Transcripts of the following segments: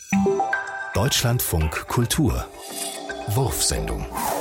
Deutschlandfunk Kultur Wurfsendung.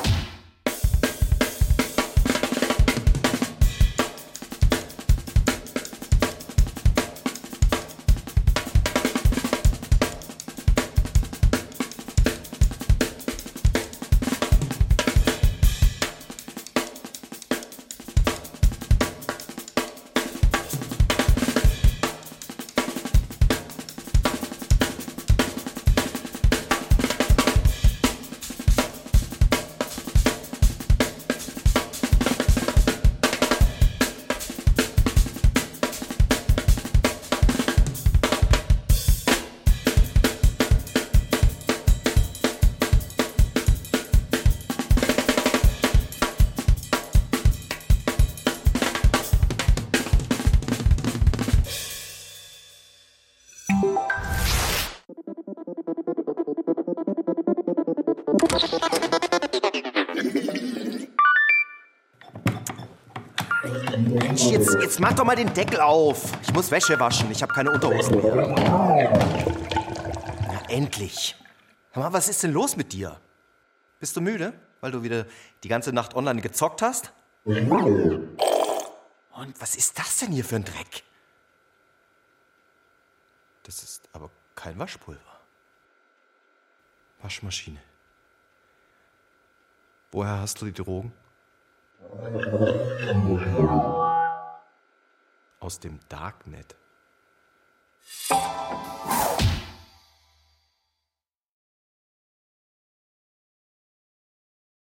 Mensch, jetzt mach doch mal den Deckel auf. Ich muss Wäsche waschen, ich habe keine Unterhosen mehr. Na, endlich. Sag mal, was ist denn los mit dir? Bist du müde, weil du wieder die ganze Nacht online gezockt hast? Und was ist das denn hier für ein Dreck? Das ist aber kein Waschpulver. Waschmaschine. Woher hast du die Drogen? Aus dem Darknet.